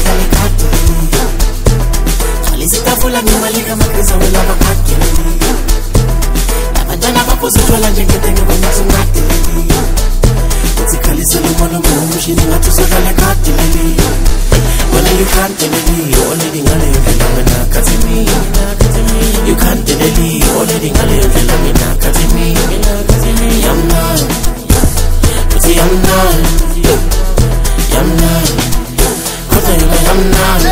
tuzodlala ikhadi khalisa itafula ngimalika amagriza wena bakhadi abantwana baphuza utshwala njengentenge bonisa ungade uthi khalisa lumolo ngumshini ngathi uzodlala ikhadi wena you can't already ngale ndlela wena khathini you can't already ngale ndlela mina khathini yamnani uthi yamnani yamnani kodwa yena yamnani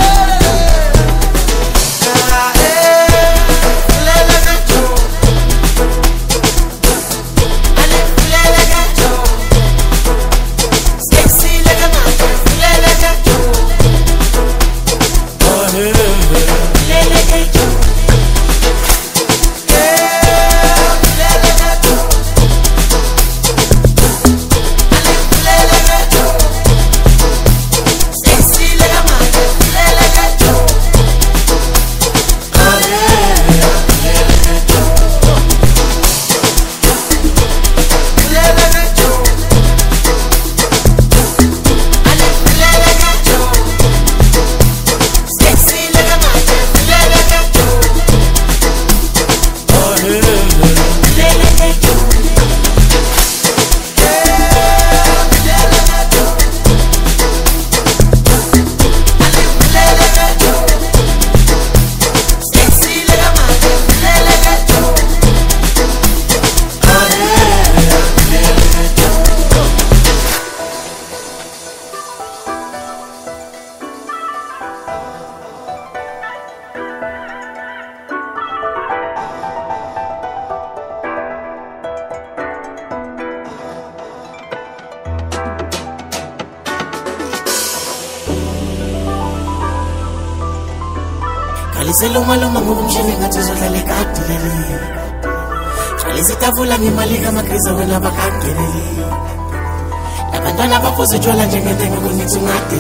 khalisa lumalo ngumshini ngathi uzodlala ikhadi khalisa itafula ngimalika amagriza wena bakhadi abantwana baphuza utshwala njengentenge bonisa ungade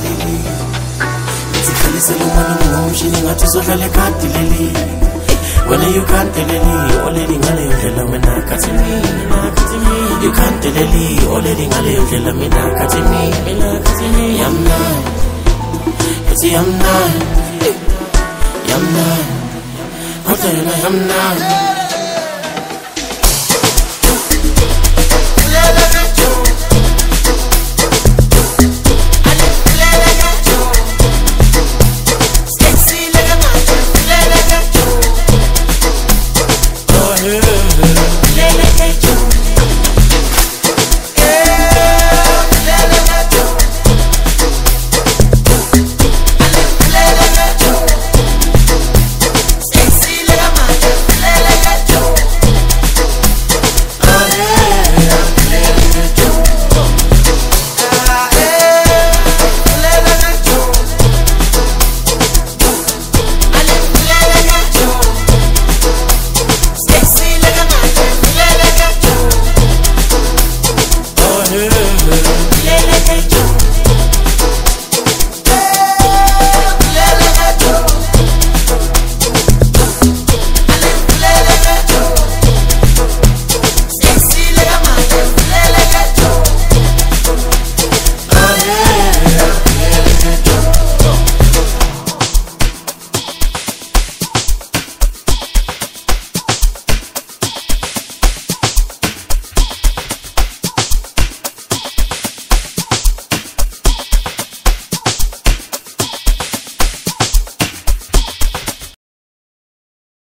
uthi khalisa lumalo ngumshini ngathi uzodlala ikhadi wena you can't already ngale ndlela wena khathini you can't already ngale ndlela mina khathini yamnani uthi yamnani yamnani kodwa yena yamnani